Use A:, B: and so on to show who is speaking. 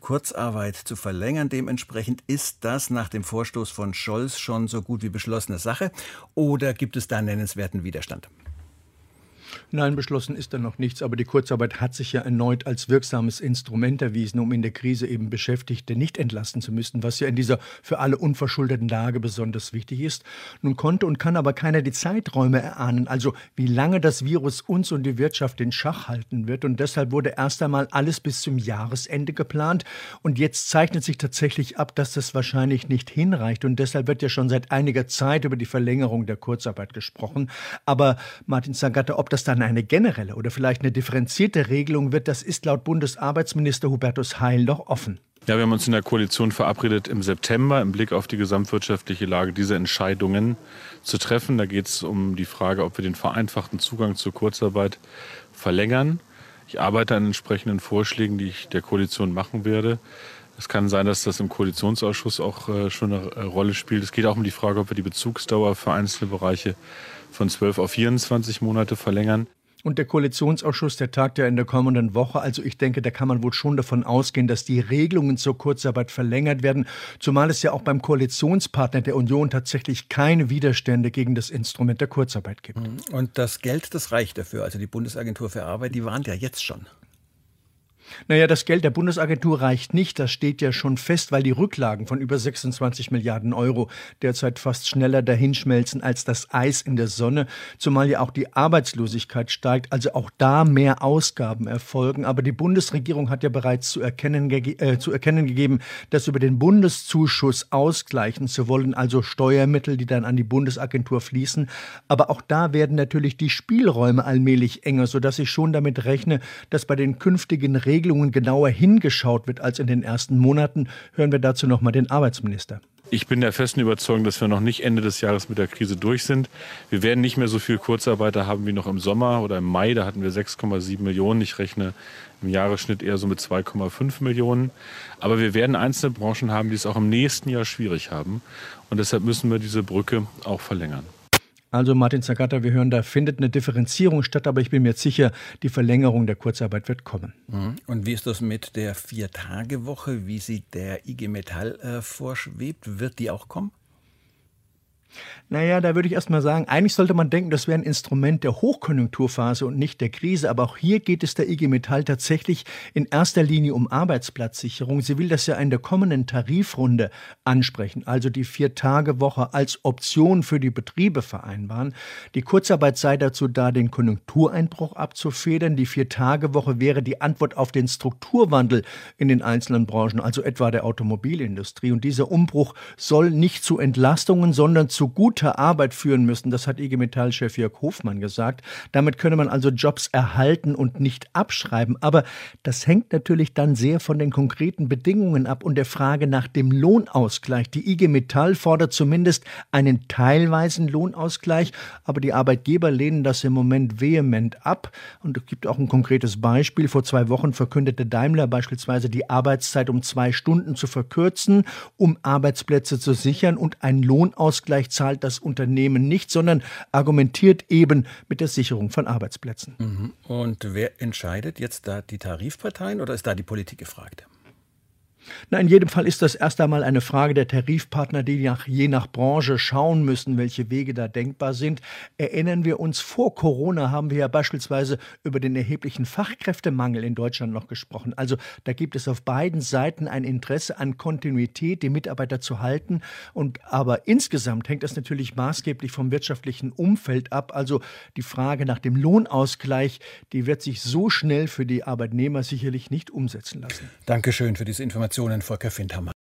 A: Kurzarbeit zu verlängern. Dementsprechend ist das nach dem Vorstoß von Scholz schon so gut wie beschlossene Sache. Oder gibt es da nennenswerten Widerstand?
B: Nein, beschlossen ist da noch nichts, aber die Kurzarbeit hat sich ja erneut als wirksames Instrument erwiesen, um in der Krise eben Beschäftigte nicht entlasten zu müssen, was ja in dieser für alle unverschuldeten Lage besonders wichtig ist. Nun konnte und kann aber keiner die Zeiträume erahnen, also wie lange das Virus uns und die Wirtschaft in Schach halten wird. Und deshalb wurde erst einmal alles bis zum Jahresende geplant. Und jetzt zeichnet sich tatsächlich ab, dass das wahrscheinlich nicht hinreicht. Und deshalb wird ja schon seit einiger Zeit über die Verlängerung der Kurzarbeit gesprochen. Aber Martin Zagatta, ob das dann eine generelle oder vielleicht eine differenzierte Regelung wird, das ist laut Bundesarbeitsminister Hubertus Heil noch offen.
C: Ja, wir haben uns in der Koalition verabredet, im September im Blick auf die gesamtwirtschaftliche Lage diese Entscheidungen zu treffen. Da geht es um die Frage, ob wir den vereinfachten Zugang zur Kurzarbeit verlängern. Ich arbeite an entsprechenden Vorschlägen, die ich der Koalition machen werde. Es kann sein, dass das im Koalitionsausschuss auch schon eine Rolle spielt. Es geht auch um die Frage, ob wir die Bezugsdauer für einzelne Bereiche von 12 auf 24 Monate verlängern.
B: Und der Koalitionsausschuss, der tagt ja in der kommenden Woche. Also ich denke, da kann man wohl schon davon ausgehen, dass die Regelungen zur Kurzarbeit verlängert werden. Zumal es ja auch beim Koalitionspartner der Union tatsächlich keine Widerstände gegen das Instrument der Kurzarbeit gibt.
A: Und das Geld, das reicht dafür. Also die Bundesagentur für Arbeit, die warnt ja jetzt schon.
B: Naja, das Geld der Bundesagentur reicht nicht, das steht ja schon fest, weil die Rücklagen von über 26 Milliarden Euro derzeit fast schneller dahinschmelzen als das Eis in der Sonne, zumal ja auch die Arbeitslosigkeit steigt, also auch da mehr Ausgaben erfolgen. Aber die Bundesregierung hat ja bereits zu erkennen gegeben, dass über den Bundeszuschuss ausgleichen zu wollen, also Steuermittel, die dann an die Bundesagentur fließen. Aber auch da werden natürlich die Spielräume allmählich enger, sodass ich schon damit rechne, dass bei den künftigen Regelungen genauer hingeschaut wird als in den ersten Monaten. Hören wir dazu noch mal den Arbeitsminister.
C: Ich bin der festen Überzeugung, dass wir noch nicht Ende des Jahres mit der Krise durch sind. Wir werden nicht mehr so viel Kurzarbeiter haben wie noch im Sommer oder im Mai. Da hatten wir 6,7 Millionen. Ich rechne im Jahresschnitt eher so mit 2,5 Millionen. Aber wir werden einzelne Branchen haben, die es auch im nächsten Jahr schwierig haben. Und deshalb müssen wir diese Brücke auch verlängern.
B: Also Martin Zagatta, wir hören, da findet eine Differenzierung statt, aber ich bin mir jetzt sicher, die Verlängerung der Kurzarbeit wird kommen.
A: Und wie ist das mit der 4-Tage-Woche, wie sie der IG Metall vorschwebt? Wird die auch kommen?
B: Naja, da würde ich erst mal sagen, eigentlich sollte man denken, das wäre ein Instrument der Hochkonjunkturphase und nicht der Krise. Aber auch hier geht es der IG Metall tatsächlich in erster Linie um Arbeitsplatzsicherung. Sie will das ja in der kommenden Tarifrunde ansprechen, also die 4-Tage-Woche als Option für die Betriebe vereinbaren. Die Kurzarbeit sei dazu da, den Konjunktureinbruch abzufedern. Die 4-Tage-Woche wäre die Antwort auf den Strukturwandel in den einzelnen Branchen, also etwa der Automobilindustrie. Und dieser Umbruch soll nicht zu Entlastungen, sondern zu guter Arbeit führen müssen. Das hat IG Metall-Chef Jörg Hofmann gesagt. Damit könne man also Jobs erhalten und nicht abschreiben. Aber das hängt natürlich dann sehr von den konkreten Bedingungen ab und der Frage nach dem Lohnausgleich. Die IG Metall fordert zumindest einen teilweisen Lohnausgleich, aber die Arbeitgeber lehnen das im Moment vehement ab. Und es gibt auch ein konkretes Beispiel. Vor 2 Wochen verkündete Daimler beispielsweise, die Arbeitszeit um 2 Stunden zu verkürzen, um Arbeitsplätze zu sichern, und einen Lohnausgleich zahlt das Unternehmen nicht, sondern argumentiert eben mit der Sicherung von Arbeitsplätzen.
A: Und wer entscheidet jetzt da, die Tarifparteien, oder ist da die Politik gefragt?
B: Na, in jedem Fall ist das erst einmal eine Frage der Tarifpartner, die je nach Branche schauen müssen, welche Wege da denkbar sind. Erinnern wir uns, vor Corona haben wir ja beispielsweise über den erheblichen Fachkräftemangel in Deutschland noch gesprochen. Also da gibt es auf beiden Seiten ein Interesse an Kontinuität, die Mitarbeiter zu halten. Aber insgesamt hängt das natürlich maßgeblich vom wirtschaftlichen Umfeld ab. Also die Frage nach dem Lohnausgleich, die wird sich so schnell für die Arbeitnehmer sicherlich nicht umsetzen lassen.
A: Dankeschön für diese Informationen, Volker Findhammer.